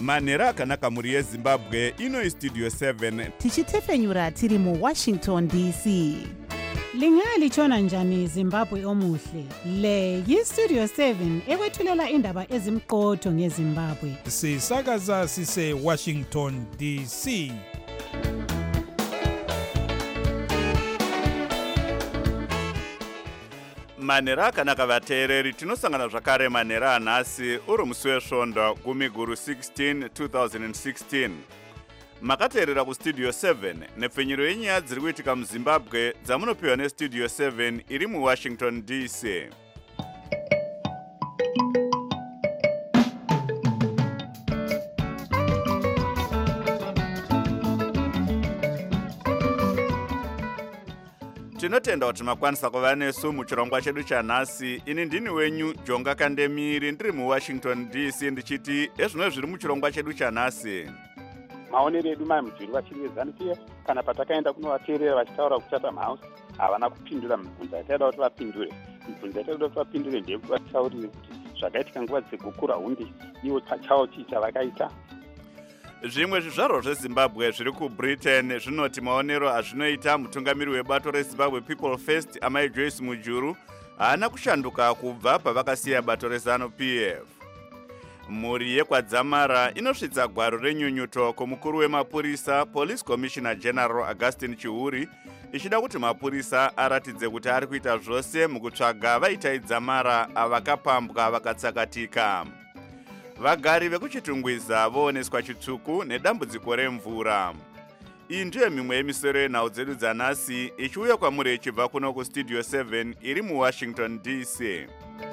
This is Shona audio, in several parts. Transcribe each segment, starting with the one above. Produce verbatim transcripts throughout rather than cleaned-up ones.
manhero akanaka mhuri yezimbabwe. Ino istudio seven tichitefenyura tiri muwashington D C. Lingalitshona njani Zimbabwe omuhle? Le yistudio seven ekwethulela indaba ezimqotho ngeZimbabwe. Sisakaza sise Washington D C. manhero akanaka vateereri, tinosangana zvakare manhero anhasi uri musi wesvondo gumi guru sixteen twenty sixteen. Makateerera kustudio seven nepfenyuro yenyaya dziri kuitika muzimbabwe dzamunopiwa nestudio seven iri muwashington D C. Tinotenda kuti makwanisa kuva nesu muchirongwa chedu chanhasi. Ini ndini wenyu Jonga Kandemiri ndiri muwashington D C ndichiti ezvino zviri muchirongwa chedu chanhasi. Maonero edu mai mujuru vachiri veZANU-P F kana patakaenda kunovateerera vachitaura kuti Chatham House havana kupindura mibvunzo yataida kuti vapindure. Mibvunzo yataida kuti vapindure ndeyekuti vatitaurire kuti zvakaitika nguva dzegukura hundi ivo pachavo chii chavakaita. Zvimwe zvizvarwa zveZimbabwe zviri kuBritain zvinoti maonero azvinoita mutungamiri webato reZimbabwe People First amai Joyce Mujuru haana kushanduka kubva pavakasiya bato reZANU-P F. Mhuri yekwadzamara inosvitsa gwaro renyunyuto kumukuru wemapurisa Police Commissioner General Augustine Chihuri ichida kuti mapurisa aratidze kuti ari kuita zvose mukutsvaga vaita idzamara avakapambwa vakatsakatika. Vagari vekuchitungwiza vooneswa chitsvuku nedambudziko remvura. Iyi ndiyo mimwe yemisoro yenhau dzedu dzanhasi ichiuya kwamuri ichibva kuno kustudio seven iri muwashington D C.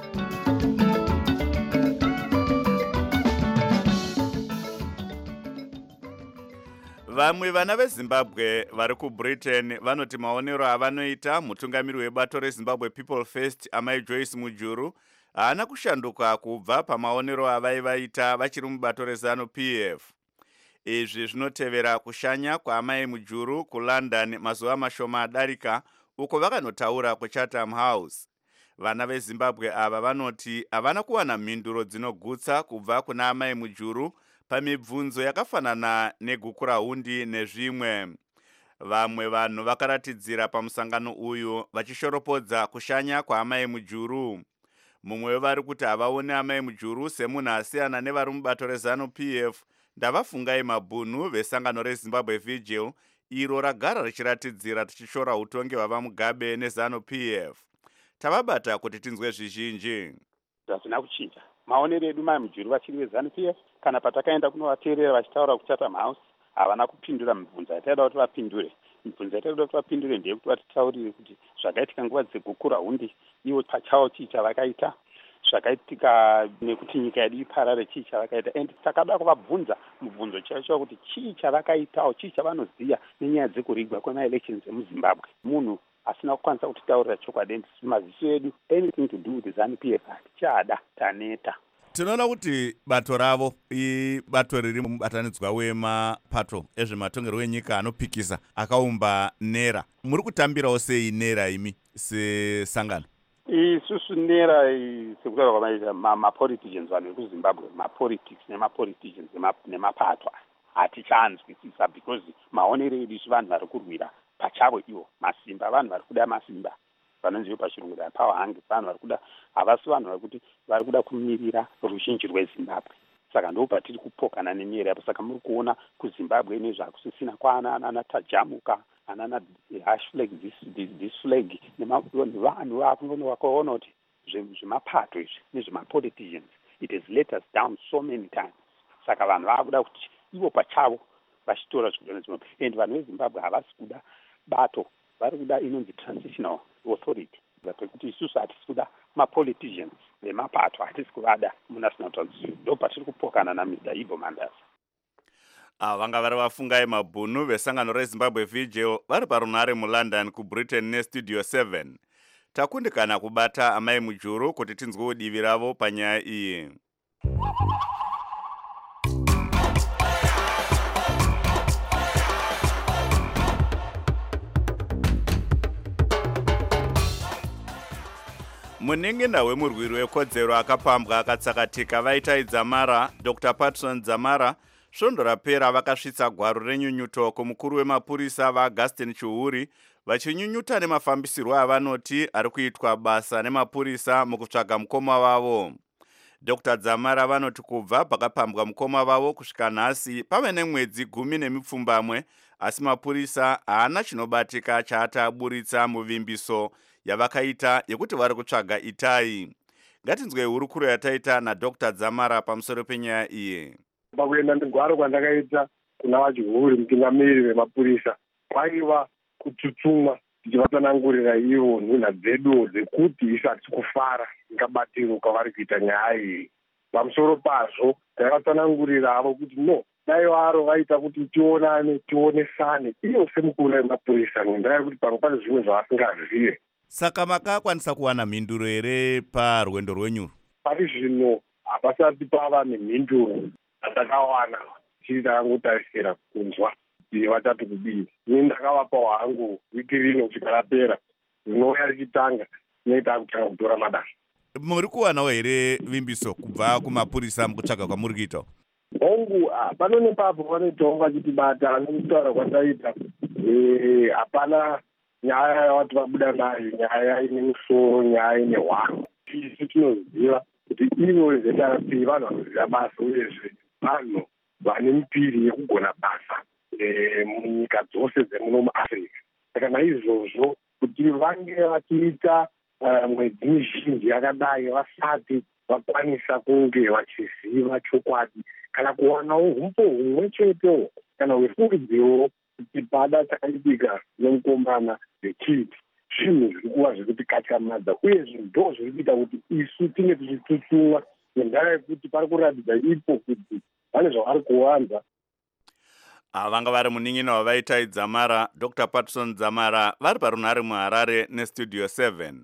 Vamwe vana veZimbabwe vari kuBritain vanoti maonero avanoita mutungamiri webato reZimbabwe People First amai Joyce Mujuru haana kushanduka kubva pamaonero avaivaita vachiri mubato reZANU-P F. Izvi zvinotevera kushanya kwaamai Mujuru kuLondon mazuva mashoma adarika uko vakanotaura kuChatham House. Vana veZimbabwe ava vanoti havana kuwana mhinduro dzinogutsa kubva kuna amai Mujuru pamibvunzo yakafanana negukura hundi nezvimwe. Vamwe vanhu vakaratidzira pamusangano uyu vachishoropodza kushanya kwaamai Mujuru. Mumwe wevari kuti havaone amai Mujuru semunhu asiyana nevari mubato reZANU-P F ndavafungai mabhunu vesangano reZimbabwe Vigil iro ragara richiratidzira tichishora utongi hwava Mugabe neZANU-P F. Tavabata kuti tinzwe zvizhinji. Hazvina kuchinja. Maonero edu mai mujuru vachiri veZANU-P F kana patakaenda kunovateerera vachitaura kuChatham House havana kupindura mibvunzo yataida kuti vapindure. Mibvunzo yataida kuti vapindure ndeyekuti vatitaurire kuti zvakaitika nguva dzegukura hundi ivo pachavo chii chavakaita, zvakaitika nekuti nyika yedu iparare chii chavakaita. And takada kuvabvunza mubvunzo chaicho kuti chii chavakaitawo, chii chavanoziya nenyaya dzekurigwa kwemaelections emuZimbabwe. Munhu asina kukwanisa kutitaurira chokwadi maziso edu anything to do with ZANU-P F hatichada taneta. Tinoona kuti bato ravo ibato riri mubatanidzwa wemapato ezvematongerwo enyika anopikisa akaumba NERA. Muri kutambirawo sei NERA imi sesangano? Isusu NERA sekutaura kwamaita mapoliticians vanhu vekuZimbabwe, mapolitics nemapoliticians nemapato hatichanzwisisa because maonero edu isu vanhu vari kurwira pachavo ivo masimba, vanhu vari kuda masimba vanonzivo pachirungu da power hungry, vanhu vari kuda havasi vanhu vari kuti vari kuda kumirira ruzhinji rweZimbabwe. Saka ndo patiri kupokana nenyera yapo. Saka muri kuona kuZimbabwe ine zvakusisina kwana ana tajamuka ana hash flag this this, this flag nevanhu vakunoona wakaona kuti zvemapato izvi nezvemapoliticians it has let us down so many times. Saka vanhu vakuda kuti ivo pachavo vachitora zvikudana zvimwe. And vanhu veZimbabwe havasi kuda bato, vari kuda inonzi transitional authority. Kuti isusu hatisi kuda mapoliticians vemapato, hatisi kuvada munational transition. Ndo patiri kupokana naMr Ivo Mandasa. Ah, vanga vari vafungai mabhunu vesangano reZimbabwe Vigil vari parunhare muLondon kuBritain nestudio seven. Takundikana kubata amai Mujuru kuti tinzwe divi ravo panyaya iyi. munin'ina wemurwiri wekodzero akapambwa akatsakatika vaita Dzamara Doctor Patson Dzamara svondo rapera vakasvitsa gwaro renyunyuto kumukuru wemapurisa vaAugustin Chuhuri vachinyunyuta nemafambisirwo avanoti ari kuitwa basa nemapurisa mukutsvaga mukoma wavo. Doctor Dzamara vanoti kubva pakapambwa mukoma wavo kusvika nhasi pave nemwedzi gumi nemipfumbamwe asi mapurisa haana chinobatika chaataburitsa muvimbiso yavakaita yekuti vari kutsvaga itai. Ngatinzwe hurukuro yataita naDoctor Dzamara pamusoro penyaya iyi. Pakuenda negwaro kwandakaita kuna vaChuhuri mutungamiri wemapurisa kwaiva kutsutsumwa tichivatsanangurira ivo nhunha dzedu dzekuti isati kufara ngabatiro kwavari kuita nyaya iyi. Pamusoro pazvo taivatsanangurira avo kuti no dai varo vaita kuti tionane tionesane iyo semukuru wemapurisa ngendaa yekuti pamwe pane zvimwe zvavasingazive. Saka makakwanisa kuwana mhinduro here parwendo rwenyu? Pari zvino hapasati pava nemhinduro dzatakawana chiri takangotarisira kunzwa kuti vatatu kudii. Ini ndakavapawo hangu wiki rino kusvika rapera rinouya richitanga tinenge takutanga kutora madasa. Muri kuwanawo here vimbiso kubva kumapurisa mukutsvaga kwamuri kuita? Hongu pano nepapo vanoitawo vachitibata nekutaura kwandaita hapana nyaya yavati vabuda nayo, nyaya ine musoro, nyaya ine hwaro. Isu tinoziva kuti ivo vezvetapi vanhu vanoziva basa uyezve vanhu vane mipiri yekugona basa munyika dzose dzemuno muAfrica. Saka naizvozvo kuti vange vachiita mwedzi mizhinji yakadai vasati vakwanisa kunge vachiziva chokwadi kana kuwanawo humpo humwe chetewo kana hwefungidziwo kuti pada chakaitika nemukomana wechiti zvinhu zviri kuva zvekuti katyamadza uye ndo zviri kuita kuti isu tinge tichitsutsumwa ngendaa yekuti pari kuratidza ipo kuti pane zvavari kuwanza. Vanga vari munin'ina wavaita Dzamara Doctor Patson Dzamara vari parunhare muHarare nestudio seven.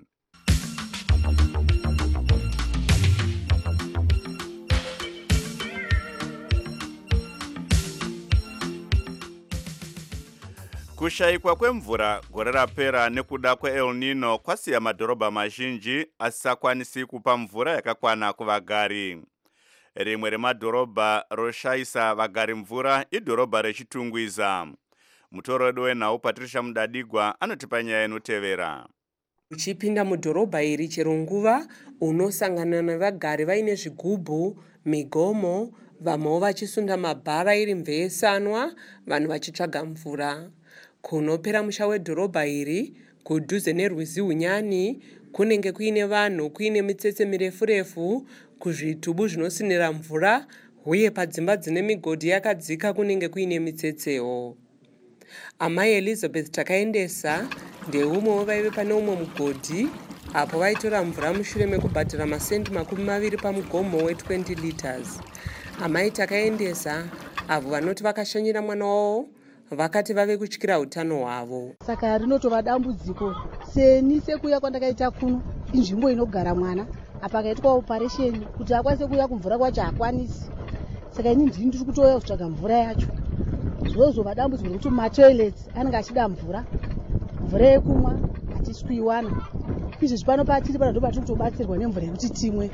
Kushayikwa kwemvura gore rapera nekuda kweEl Nino kwasiya madhorobha mazhinji asisakwanisi kupa mvura yakakwana kuvagari. Rimwe remadhorobha roshayisa vagari mvura idhorobha reChitungwiza. Mutoro wenhau Patricia Mudadigwa anotipa nyaya inotevera. Uchipinda mudhorobha iri chero nguva unosangana nevagari vaine zvigubhu, migomo, vamwewo vachisunda mabhara iri mveesanwa, vanhu vachitsvaga mvura. Kunopera musha wedhorobha iri kudhuze nerwizi Hunyani kunenge kuine vanhu kuine mitsetse mirefu refu kuzvitubu zvinosinira mvura uye padzimba dzine migodhi yakadzika kunenge kuine mitsetsewo. Amai Elizabeth takaendesa ndeumwewo vaive pane umwe mugodhi apo vaitora mvura mushure mekubhadhara masendi makumi maviri pamugomo we20 liters. Amai takaendesa avo vanoti vakashanyira mwana wavo vakati vave kutyira utano hwavo. Saka rinotova dambudziko seni sekuya kwandakaita kuno inzvimbo inogara mwana apa akaitwa operation kuti akwanise kuya kumvura kwacho hakwanisi. Saka ini ndini ndiri kutoya kutsvaga mvura yacho. Zvozova dambudziko rekuti matoilets anenge achida mvura mvura yekumwa hatisi kuiwana. Izvi pano patiri pano ndo patiri kutobatsirwa nemvura yekuti timwe.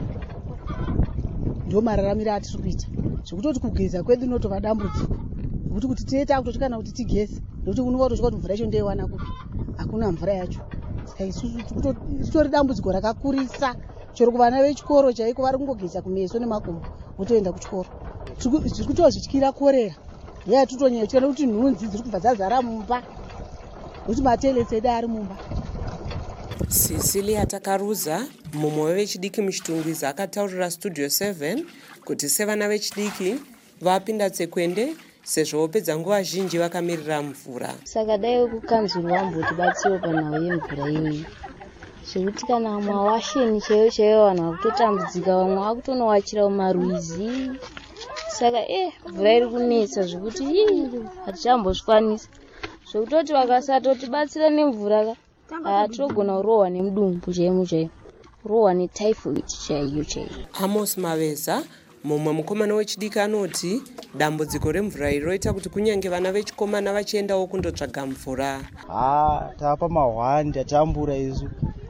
Ndo mararamiro atiri kuita zvekutoti kugeza kwedu inotova dambudziko kuti kuti tieta kutoti kana kuti tigeze nekuti unova kutosvika kuti mvura yacho ndoiwana kupi hakuna mvura yacho. Saka isusu titori dambudziko rakakurisa chero kuvana vechikoro chaiko vari kungogeza kumeso nemakumbo votoenda kuchikoro. Zviri kutozvityira korera heya tutonyechera kuti nhunzi dziri kubva dzazara mumba kuti matoilets edu ari mumba. Cecilia Takaruza mumwe wevechidiki muChitungwiza akataurira studio seven kuti sevana vechidiki vapinda tsekwende sezvo vopedza nguva zhinji vakamirira mvura. Saka dai kukanzurwa ambotibatsirawo panhau yemvura iyoyi zvekuti kana mawasheni chaiyo chaiyo vanhu vakutotambudzika vamwe vakutonowachira mumarwizi. Saka eh mvura iri kunetsa zvekuti hatichambozvikwanisa zvekutoti vakasatotibatsira nemvura hatinogona kurohwa nemudumbu chaimo chaimo kurohwa netyphoid chaiyo chaiyo. Amos Maveza mumwe mukomana wechidiki anoti dambudziko remvura iri roita kuti kunyange vana vechikomana vachiendawo kundotsvaga mvura. Ha tapa mahwandi atambura isu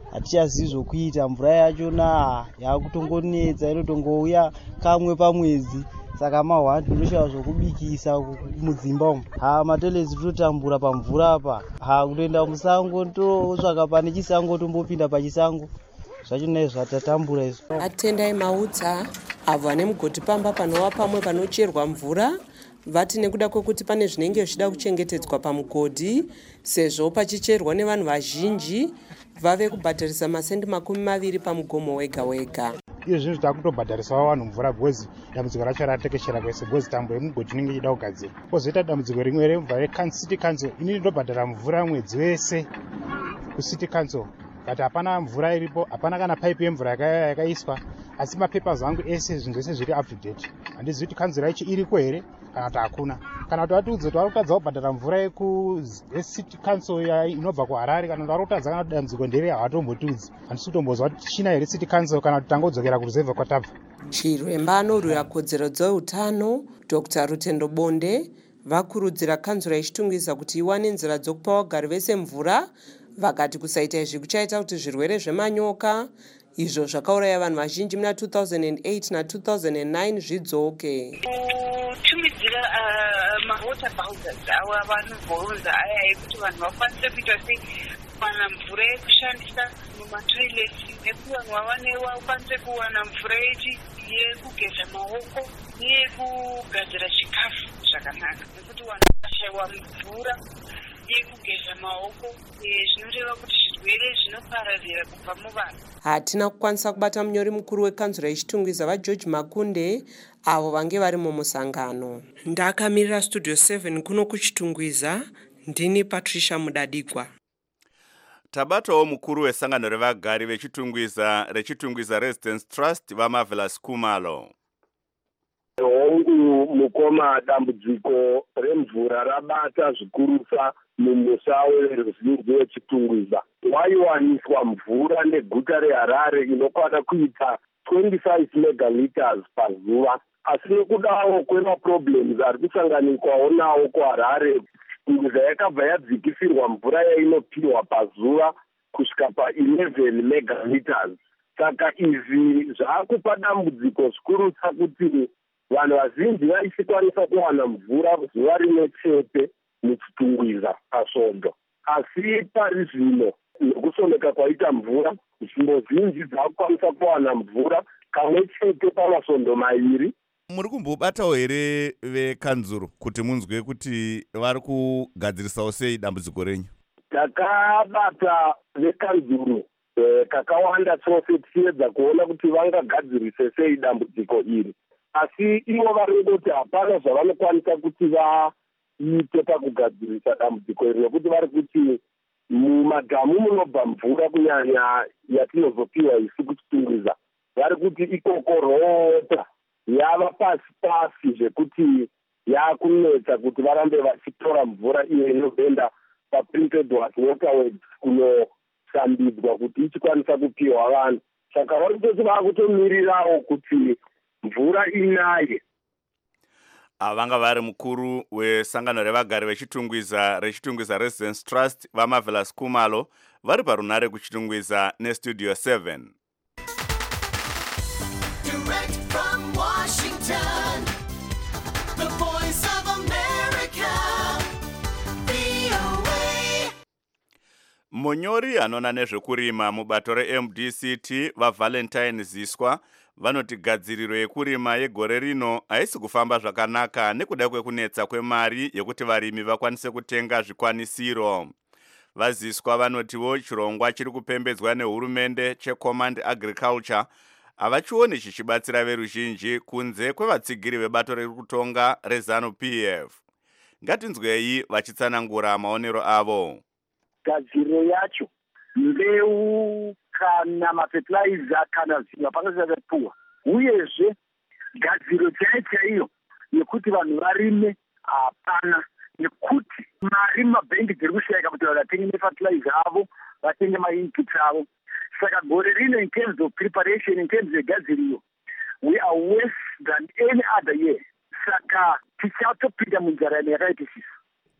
hatichazivi zvokuita. Mvura yachona yakutongonetsa, inotongouya kamwe pamwedzi, saka mahwani tinoshava zvokubikisa mudzimba umu. Ha matoilets totambura pamvura apa, ha kutoenda musango totsvaka pane chisango tombopinda pachisango, zvachona izvo zvatatambura izvo. Atendai mautsa avo vane mugoti pamba panova pamwe panocherwa mvura vati nekuda kwekuti pane zvinenge zvichida kuchengetedzwa pamugodhi sezvo pachicherwa nevanhu vazhinji vave kubhadharisa masendi makumi maviri pamugomo wega wega. Iyo zvinhu takutobhadharisawo vanhu mvura bhozi dambudziko racho ratekeshera kwese bhozi tambo yemugodhi inenge ichida kugadzira. Kozoita dambudziko rimwe remvura recity council, inini ndobhadhara mvura mwedzi wese kucity council. Kati hapana mvura iripo, hapana kana paipi yemvura yakaiswa, asi mapepers angu ese zvinhu zvese zviri up to date. Handizivi kuti kanzira yacho iriko here kana kuti hakuna. Kana kuti vatiudze kuti vari kutadza kubhadhara mvura yecity council inobva kuHarare, kana kuti vari kutadza kana kuti dambudziko ndere havatombotudzi. Handisi kutombozwa kuti china here city council kana kuti tangodzokera kuruzevha kwatabva. Chiremba anorwira kodzero dzeutano Dr Rutendo Bonde vakurudzira kanzura ichitungisa kuti iwane nzira dzokupa vagari vese mvura, vakati kusaita izvi kuchaita kuti zvirwere zvemanyoka izvo zvakauraya vanhu vazhinji muna two thousand eight na two thousand nine zvidzoke. Kutumidzira mawater bowsers ava vanobhoronza aya ekuti vanhu vakwanise kuita sei kuwana mvura yekushandisa mumatoileti, nekuti vanhu vavanewa vakwanise kuwana mvura yekugeza maoko neyekugadzira chikafu zvakanaka, nekuti vanhu vashayiwa mvura yekugeza maoko zvinoreva kuti zvirwere zvinopararira kubva muvanhu. Hatina kukwanisa kubata munyori mukuru wekanzura ichitungwiza vaGeorge Makunde avo vange vari mumusangano. Ndakamirira studio seven kuno kuchitungwiza, ndini Patricia Mudadigwa. Tabatawo mukuru wesangano revagari vechitungwiza rechitungwiza Residence Trust vaMarvelous Kumalo. Hongu mukoma, dambudziko remvura rabata zvikurusa mumusawe weruzhinji wechitungwiza. Waiwaniswa mvura neguta reHarare inokwana kuita twenty-five megaliters pazuva, asi nekudawo kwemaproblems ari kusanganikwawo nawo kuHarare, chitungwiza yakabva yadzikisirwa mvura yainopiwa pazuva kusvika pa-eleven megaliters. Saka izvi zvaakupa dambudziko zvikurutsa kuti vanhu vazhinji vaisikwanisa kuwana mvura zuva rimwe chete muchitungwiza pasvondo. Asi pari zvino nekusoneka kwaita mvura, nzvimbo zhinji dzakukwanisa kuwana mvura kamwe chete pamasvondo mairi. Muri kumbobatawo here vekanzuro kuti munzwe kuti vari kugadzirisawo sei dambudziko renyu? Takabata vekanzuro kakawanda chose tichiedza kuona kuti vangagadzirise sei dambudziko iri, asi ivo vari kungoti hapana zvavanokwanisa kuti vaite pakugadzirisa dambudziko iri, nekuti vari kuti mumadhamu munobva mvura kunyanya yatinozopiwa isi kuchitungwiza, vari kuti ikoko rota yava pasi pasi zvekuti yakunetsa kuti varambe vachitora mvura iyo inobvenda paprinted waterways kunosambidzwa kuti ichikwanisa kupiwa vanhu. Saka vari kutoti vakutomirirawo kuti mvura inaye. Avanga vari mukuru wesangano revagari vechitungwiza rechitungwiza Residence Trust vaMarvelous Kumalo vari parunare kuchitungwiza nestudio seven. Direct from Washington, the voice of America, V O A. Munyori anona nezvekurima mubato reM D C T vaValentine Ziswa vanoti gadziriro yekurima yegore rino haisi kufamba zvakanaka nekuda kwekunetsa kwemari yekuti varimi vakwanise kutenga zvikwanisiro. Vaziswa vanotiwo chirongwa chiri kupembedzwa nehurumende cheCommand Agriculture havachioni chichibatsira veruzhinji kunze kwevatsigiri vebato rekutonga reZANU P F. Ngatinzwei vachitsanangura maonero avo. Gadziriro yacho mbeu kana mafertilizer kana zvinhu pakasiyana, uyezve gadziro chaiyo chaiyo yekuti vanhu varime hapana, nekuti mari mumabhengi dziri kushayika kuti vanhu vatenge mafertilizer avo, vatenge mainputs avo. Saka gore rino, in terms of preparation, in terms of gadziriro, we are worse than any other year. Saka tichatopinda munzara yakaitisisa.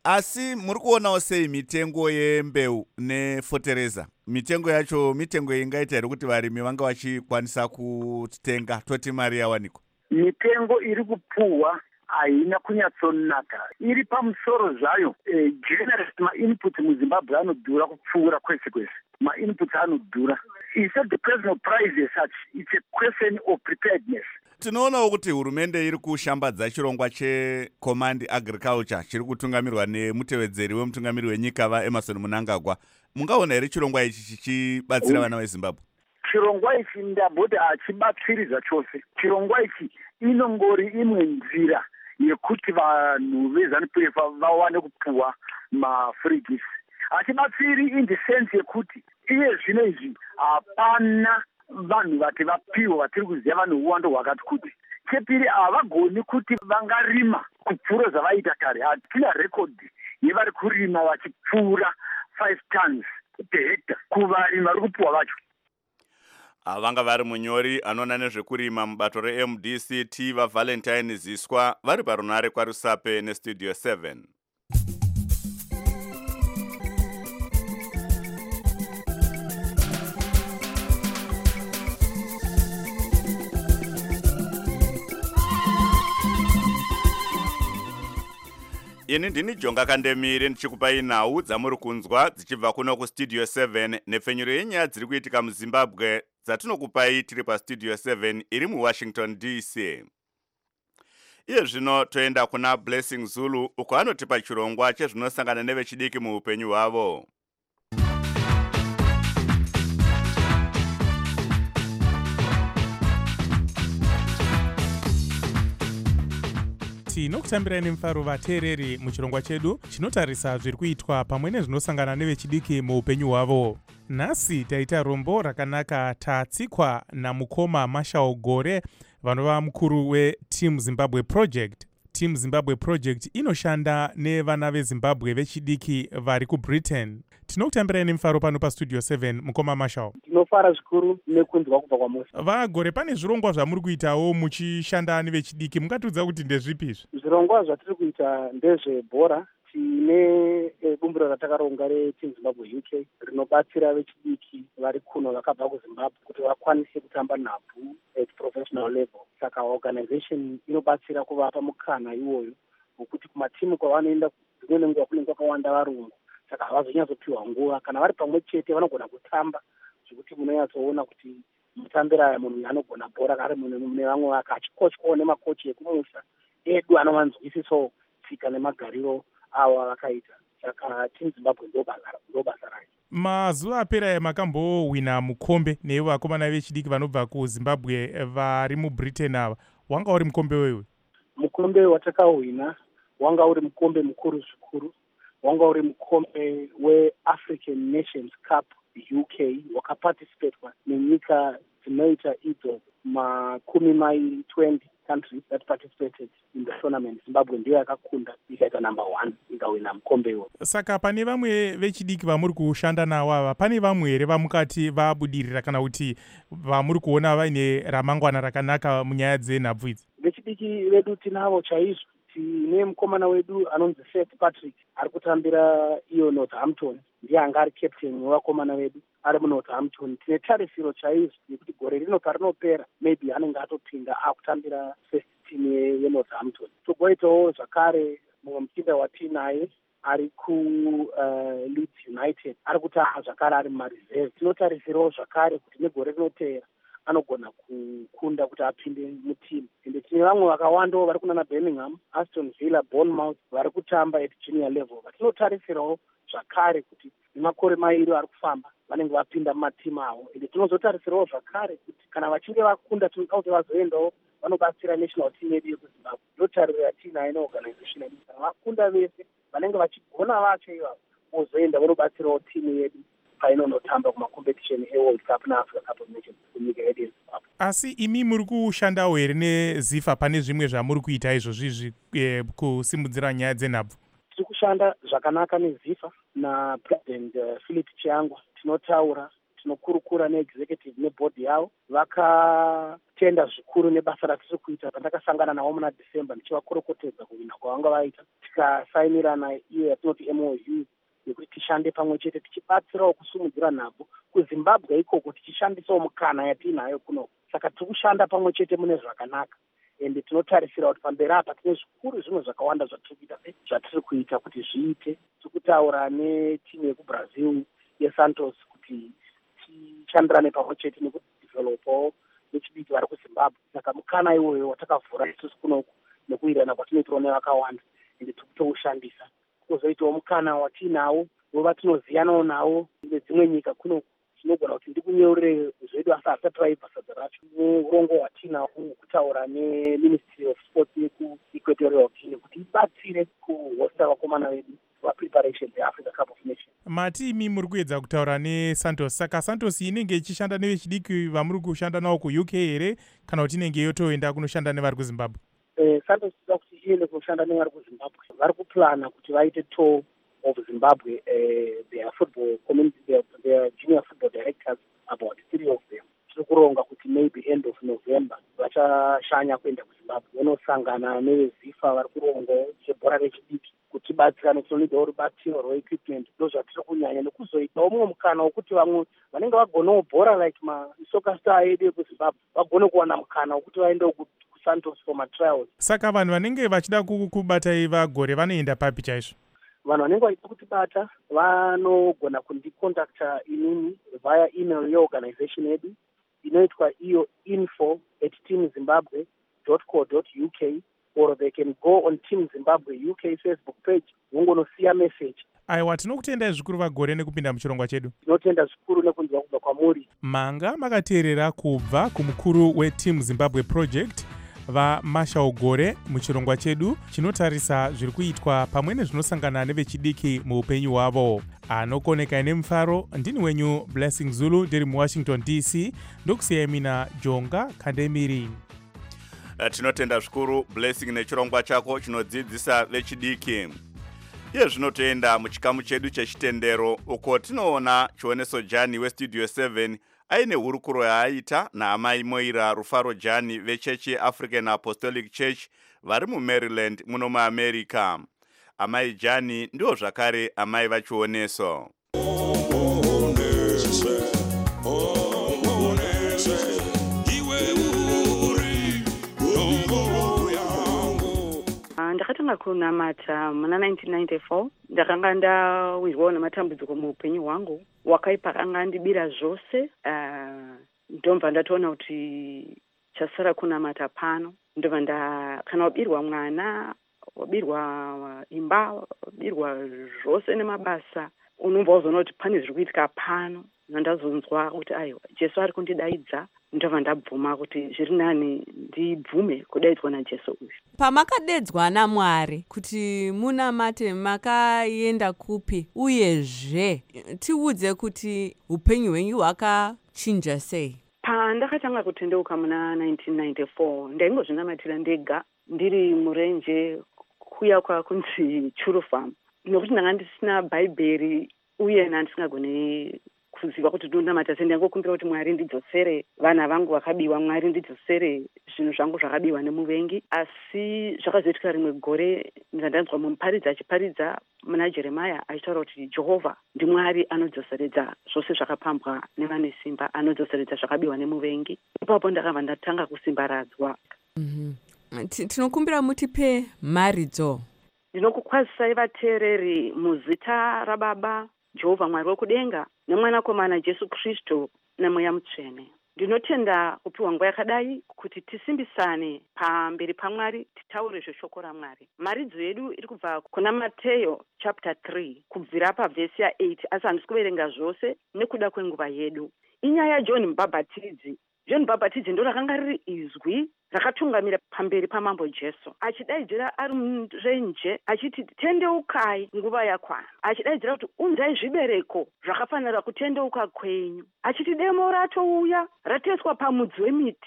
Asi muri kuonawo sei mitengo yembeu nefotereza? Mitengo yacho mitengo ingaita here kuti varimi vanga vachikwanisa kutenga toti mari yawanikwa? Mitengo iri kupuhwa haina kunyatsonaka, iri pamusoro zvayo. E, generally ma-inputs muZimbabwe anodhura kupfuura kwese kwese. Ma-inputs anodhura. It's not the question of price as such, it's a question of preparedness. Tinoonawo kuti hurumende iri kushambadza chirongwa checommand agriculture chiri kutungamirwa nemutevedzeri wemutungamiri wenyika vaEmmerson Mnangagwa. Mungaona here chirongwa ichi chichibatsira vana veZimbabwe? Chirongwa ichi ndaboti hachibatsiri zvachose. Chirongwa ichi inongori imwe nzira yekuti vanhu veZANU-P F vawane kupuhwa mafridges. Hachibatsiri in the sense yekuti iye zvino izvi hapana vanhu vati vapiwa vatiri kuziva vanhu uwando hwakati kuti. Chepiri havagoni kuti vangarima kupfuura zvavaita kare. Hatina rekodhi yevari kurima vachipfuura five tons per hectare kuvarimi vari kupuhwa vacho. Vanga vari munyori anoona nezvekurima mubato reM D C T vaValentine Ziswa vari parunare kwaRusape nestudio seven. Ini ndini Jonga Kandemire ndichikupai nhau dzamuri kunzwa dzichibva kuno kustudio seven nepfenyuro yenyaya dziri kuitika muZimbabwe dzatinokupai tiri pastudio seven iri muWashington D C. Iye zvino toenda kuna Blessing Zulu uko anotipa chirongwa chezvinosangana nevechidiki muupenyu hwavo. Tinokutambirai nemufaro vateereri muchirongwa chedu chinotarisa zviri kuitwa pamwe nezvinosangana nevechidiki muupenyu hwavo. Nhasi taita rombo rakanaka tatsikwa namukoma Marshall Gore vanova mukuru weTeam Zimbabwe Project. Team Zimbabwe Project inoshanda nevana veZimbabwe vechidiki vari kuBritain. Tinokutambirai nemufaro pano pastudio seven mukoma Marshall. Tinofara zvikuru nekunzwa kubva kwamuri. Vagore, pane zvirongwa zvamuri kuitawo muchishanda nevechidiki, mungatudza kuti ndezvipi izvi? Zvirongwa zvatiri kuita ndezvebhora. Tine bumbiro ratakaronga reTeam Zimbabwe U K rinobatsira vechidiki vari kuno vakabva kuZimbabwe kuti vakwanise kutamba nhabvu at professional level. Saka organization inobatsira kuvapa mukana iwoyo wekuti kumatimu kwavanoenda dzimwe nguva kunenge kwakawanda varungu, saka havazonyatsopiwa nguva. Kana vari pamwe chete vanogona kutamba zvekuti munonyatsoona kuti mutambira aya munhu anogona bhora ari mune vamwe vake achikochwawo nemakochi ekumusha edu anovanzwisisawo tsika nemagariro ava vakaita. Saka Team Zimbabwe ndo basa rayo. Mazuva apera makambowina mukombe neivo vakomana vechidiki vanobva kuZimbabwe vari muBritain ava. Wanga uri mukombe wewe? Mukombe watakawina wanga uri mukombe mukuru zvikuru. Wanga uri mukombe weAfrican Nations Cup U K wakaparticipatwa nenyika dzinoita idzo makumi mairi twenty countries that participated in the tournament. Zimbabwe ndiyo yakakunda ikaita number one ikawina mukombe iwo. Saka pane vamwe vechidiki vamuri kushanda navo ava, pane vamwe here vamukati vabudirira kana kuti vamuri kuona vaine ramangwana rakanaka munyaya dzenhabvu idzi? Vechidiki vedu tinavo chaizvo. Tine mukomana wedu anonzi Seth Patrick ari kutambira iyo Northampton, ndiye anga ari captain wevakomana vedu ari muNorthampton. Tine tarisiro chaizvo yekuti gore rino parinopera maybe anenge atopinda akutambira first team yeNorthampton. Togoitawo zvakare mumwe muchinda watinaye ari kuLeeds United ari kutamba zvakare ari mumareserve. Tinotarisirawo zvakare kuti negore rinotera anogona kukunda kuti apinde mutimu. Ende tine vamwe vakawandawo vari kunana Birmingham, Aston Villa, Bournemouth vari kutamba at junior level. Vatinotarisirawo zvakare kuti nemakore mairi ari kufamba vanenge vapinda mumatimu avo. Ende tinozotarisirawo zvakare kuti kana vachinge vakunda tinoda kuti vazoendawo vanobatsira national team yedu yekuZimbabwe. Ndotariro yatinayo neorganization yedu. Kana vakunda vese vanenge vachigona vacho ivavo vozoenda vanobatsirawo timu yedu painonotamba kumacompetition eWorld Cup neAfrica Cup of Nations kunyika yedu yeZimbabwe. Asi imi muri kushandawo here neZIFA? Pane zvimwe zvamuri kuita izvozvizvi eh, kusimudzira nyaya dzenhabvu? Tiri kushanda zvakanaka neZIFA naPresident uh, Philip Chiangwa. Tinotaura tinokurukura neexecutive nebhodhi yavo vakatenda zvikuru nebasa ratiri kuita. Pandakasangana navo muna December ndichivakorokotedza kuvinha kwavanga vaita, tikasainirana iyo yatinoti M O U yekuti tishande pamwe chete tichibatsirawo kusimudzira nhabvu kuZimbabwe ikoko, tichishandisawo mukana yatiinayo kuno. Saka tiri kushanda pamwe chete mune zvakanaka, ende tinotarisira kuti pamberi apa tine zvikuru zvimwe zvakawanda zvatiri kuita zvatiri kuita kuti zviite. Tiri kutaura netimu yekuBrazil yeSantos kuti tishandirane pamwe chete nekudevelopawo vechidiki vari kuZimbabwe. Saka mukana iwoyo watakavhura isusu kunoku nekuwirirana kwatinoitwa nevakawanda, ende tiri kutoushandisa. Kozoitawo mukana watiinawo wevatinoziyanawo nawo nedzimwe nyika kunoku, tinogona kuti ndikunyeurire zvedu asi hasati vaibva sadza racho, neurongo hwatiinawo kutaura neMinistry of Sports yekuEquatorial Guinea kuti ibatsire kuhosta vakomana vedu vapreparation yeAfrica Cup of Nations. Mati imi muri kuedza kutaura neSantos, saka Santos inenge ichishanda nevechidiki vamuri kushanda navo kuU K here kana kuti inenge yotoenda kunoshanda nevari kuZimbabwe? Eh, Santos ida kuti iende kunoshanda nevari kuZimbabwe. Vari kuplana kuti vaite tour of Zimbabwe, uh, their football community, their, their junior football directors, about three of them. Tiri kuronga kuti maybe end of November vachashanya kuenda kuZimbabwe vonosangana nevezifa vari kuronga zvebhora rechidiki kuti batsirane. Tinoda rubatsiro rweequipment, ndo zvatiri kunyanya, nekuzoitawo mumwe mukana wokuti vamwe vanenge vagonawo bhora like masoccer star edu ekuZimbabwe vagone kuwana mukana wokuti vaendewo kuSantos for matrials. Saka vanhu vanenge vachida kubatai vagore vanoenda papi chaizvo? Vanhu vanenge vachida kutibata vanogona kundicontacta inini via email yeorganization yedu inoitwa iyo info at teamzimbabwe dot co dot U K, or they can go on Team Zimbabwe U K Facebook page vongonosiya message. Aiwa, tinokutendai zvikuru vagore nekupinda muchirongwa chedu. Tinotenda zvikuru nekunzwa kubva kwamuri. Manga makateerera kubva kumukuru weTeam Zimbabwe Project vaMarshall Gore muchirongwa chedu chinotarisa zviri kuitwa pamwe nezvinosangana nevechidiki muupenyu hwavo. Anokoneka nemufaro, ndini wenyu Blessing Zulu ndiri muWashington D C, ndokusiyai mina Jonga Kandemiri. Tinotenda zvikuru Blessing nechirongwa chako chinodzidzisa vechidiki. Iye zvinotoenda muchikamu chedu chechitendero uko tinoona chioneso Jani weStudio seven aine hurukuro yaaita naamai Moira Rufaro Jani vechechi African Apostolic Church vari muMaryland muno muAmerica. Amai Jani ndio zvakare amai vachioneso. Ndakatanga kunamata muna nineteen ninety-four. Ndakanga ndawirwawo nematambudziko muupenyu hwangu wakaipa akanga ndibira zvose. Uh, ndomva ndatoona kuti chasara kunamata pano. Ndomva nda kana wabirwa mwana, wabirwa imba, wabirwa zvose nemabasa, unomva uzoona kuti pane zviri kuitika pano. Ndazonzwa kuti aiwa Jesu ari kundidaidza, ndobva ndabvuma kuti zviri nani ndibvume kudaidzwa naJesu uyu. Pamakadedzwa naMwari kuti munamate makaenda kupi, uyezve tiudze kuti upenyu hwenyu hwakachinja sei? Pandakatanga kutendeuka muna nineteen ninety-four ndaingozvinamatira ndega ndiri murenje kuya kwakunzi Churu Farm, nokuti ndanga ndisina bhaibheri uye ndandisingagone kuziva kuti ndonamata sei. Ndangokumbira kuti Mwari ndidzosere vana vangu vakabiwa, Mwari ndidzosere zvinhu zvangu zvakabiwa nemuvengi. Asi zvakazoitika rimwe gore ndandanzwa muparidzi achiparidza muna Jeremiah achitaura kuti Jehovha ndiMwari anodzoseredza zvose zvakapambwa nevane simba, anodzoseredza zvakabiwa nemuvengi. Ipapo ndakabva ndatanga kusimbaradzwa. Mhm. Tinokumbira mutipe maridzo. Ndinokukwazisai vateereri muzita raBaba Jehovha Mwari wekudenga nemwanakomana Jesu Kristu nemweya mutsvene. Ndinotenda kupiwa nguva yakadai kuti tisimbisane pamberi paMwari, titaure zveshoko raMwari. Maridzo yedu iri kubva kuna Mateyo chapter three kubvira pavhesi ya eight, asi handisi kuverenga zvose nekuda kwenguva yedu. Inyaya yaJohn Mubhabhatidzi. John Mubhabhatidzi ndo rakanga riri izwi rakatungamira pamberi pamambo Jesu, achidaidzira ari murenje achiti tendeukai, nguva yakwana, achidaidzira kuti unzai zvibereko zvakafanira kutendeuka kwenyu, achiti demo ratouya rateswa pamudzi wemiti,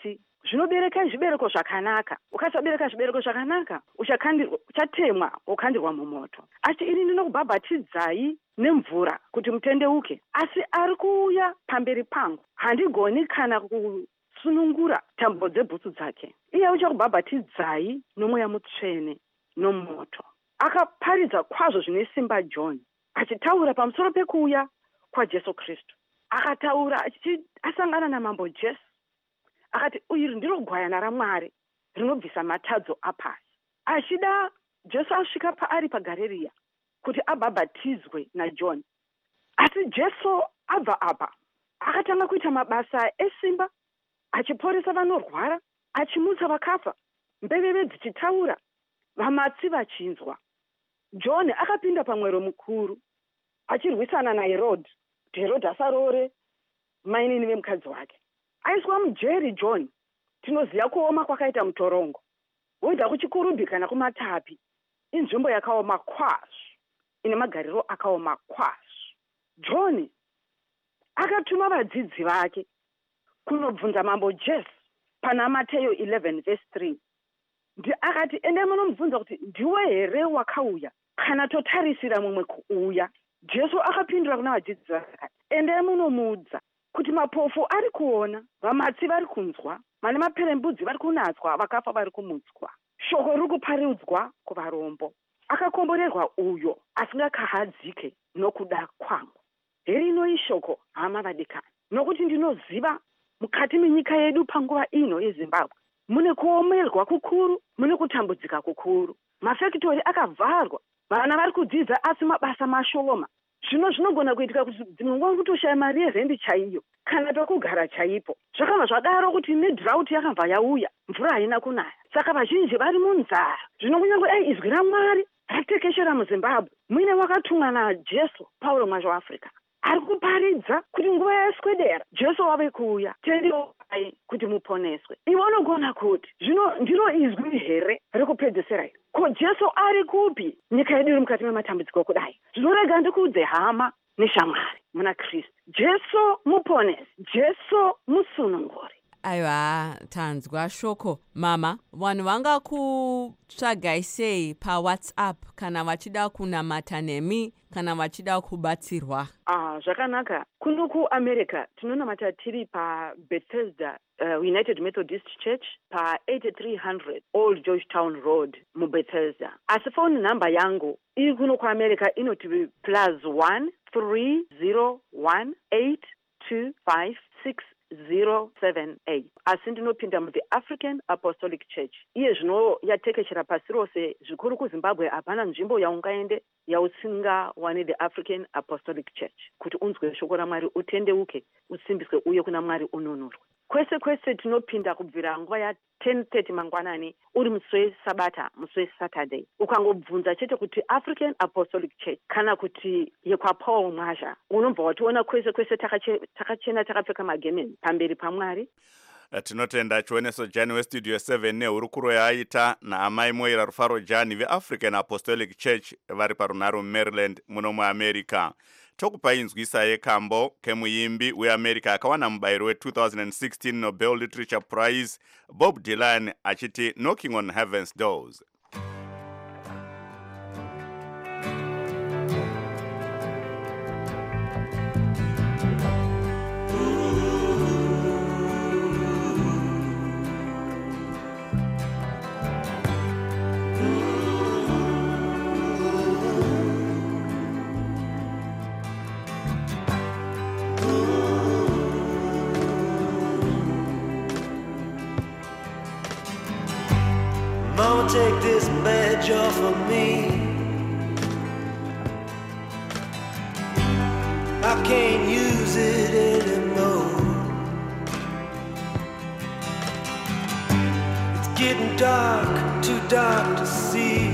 zvinobereka zvibereko zvakanaka. Ukasabereka zvibereko zvakanaka uchakandirwa, uchatemwa wokandirwa mumoto. Asi ini ndinokubhabhatidzai nemvura kuti mutendeuke, asi ari kuuya pamberi pangu handigoni kana kusunungura tambo dzebhutsu dzake. Iye uchakubhabhatidzai nomweya mutsvene nomoto. Akaparidza kwazvo zvine simba John achitaura pamusoro pekuuya kwaJesu Kristu. Akataura asangana namambo Jesu akati iri ndiro gwayana raMwari rinobvisa matadzo apasi. Achida Jesu asvika paari paGarirea kuti abhabhatizwe naJohn. Asi Jesu abva apa akatanga kuita mabasa esimba, achiporesa vanorwara, achimutsa vakafa, mbeveve dzichitaura, vamatsi vachinzwa. John akapinda pamwero mukuru achirwisana naHerodhi kuti Herodhi asarore mainini vemukadzi wake. Aiswa mujeri John. Tinoziva kuoma kwakaita mutorongo. Woida kuchikurubhi kana kumatapi. Inzvimbo yakaoma kwazvo, ine magariro akaoma kwazvo. John akatuma vadzidzi vake kunobvunza mambo Jesu pana Mateyo eleven verse three. Ndi akati ende munomubvunza kuti ndiwe here wakauya kana totarisira mumwe kuuya? Jesu akapindura kuna vadzidzi vake ende munomuudza kuti mapofu ari kuona, vamatsi vari kunzwa, vane maperembudzi vari kunatswa, vakafa vari kumutswa. Shoko riri kuparidzwa kuvarombo. Akakomborerwa uyo asingakahadzike nokuda kwangu. Herino ishoko hama vadikani, nokuti ndinoziva mukati menyika yedu panguva ino yeZimbabwe mune kuomerwa kukuru, mune kutambudzika kukuru. Mafektori akavharwa, vana vari kudzidza asi mabasa mashoma. Zvino zvinogona kuitika kuti dzimwe nguva kutoshaya mari yerendi chaiyo kana pekugara chaipo. Zvakabva zvadaro kuti nedhirauti yakabva yauya, mvura haina kunaya. Saka vazhinji vari munzara. Zvino kunyange dai izwi raMwari ratekeshera muZimbabwe, muine wakatumwa naJesu Paulo mwacho Afrika ari kuparidza kuti nguva yaswedera Jesu wave kuuya, tendeukai kuti muponeswe. Iwe unogona kuti zvino ndiro izwi here rekupedzisira iri? Ko Jesu ari kupi? Nyika yedu iri mukati mematambudziko kudai. Zvinorega ndikuudze hama neshamwari muna Kristu. Jesu muponesi, Jesu musununguri. Aiwa, tanzwa shoko. Mama, vanhu vangakutsvagai sei paWhatsApp kana vachida kunamata nemi kana vachida kubatsirwa? Ah, zvakanaka. Kuno kuAmerica tinonamata tiri paBethesda uh, United Methodist Church pa eighty-three hundred Old Georgetown Road muBethesda. Asi phone number yangu iri kuno kuAmerica inoti plus one three zero one eight two five six zero seven eight. Asi ndinopinda muThe African Apostolic Church. Iye zvino yatekeshera pasi rose, zvikuru kuZimbabwe hapana nzvimbo yaungaende yautsinga wane The African Apostolic Church kuti unzwe shoko raMwari, utendeuke, usimbiswe uye kuna Mwari ununurwe. Kwese kwese tinopinda kubvira nguva ya ten thirty mangwanani uri musi weSabata, musi weSaturday. Ukangobvunza chete kuti African Apostolic Church kana kuti yekwaPaul Mwazha, unobva wationa kwese kwese takachena takapfeka magemeni pamberi paMwari. Tinotenda chioneso Jani weStudio seven nehurukuro yaita naamai Moira Rufaro Jani veAfrican Apostolic Church vari parunhare Maryland muno muAmerica. Tokupa inzwisa yekambo kemuimbi weAmerica akawana mubayiro we two thousand sixteen Nobel Literature Prize Bob Dylan achiti Knocking on Heaven's Doors. Mama, take this badge off of me. I can't use it anymore. It's getting dark, too dark to see.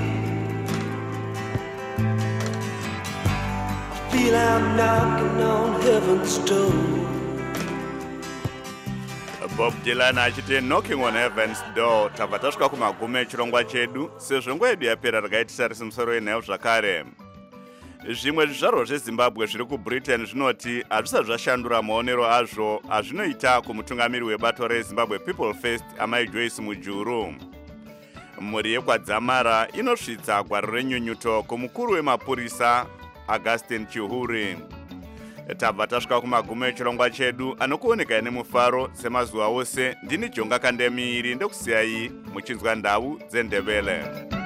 I feel I'm knocking on heaven's door. Bob Dylan achiti Knocking on Heaven's Door. Tabva tasvika kumagumo echirongwa chedu, sezvo nguva yedu yapera rakaitisa risi musoro yenheyo zvakare. zvimwe zvizvarwa zvezimbabwe zviri kubritain zvinoti hazvisati zvashandura maonero azvo azvinoita kumutungamiri webato rezimbabwe people first amai Joyce Mujuru. Mhuri yekwadzamara inosvitsa gwaro renyunyuto kumukuru wemapurisa Augustine Chihuri. Tabva tasvika kumagumo echirongwa chedu anokuoneka nemufaro semazuva ose. Ndini Jonga Kandemiiri ndokusiyai muchinzwa ndau dzeNdebele.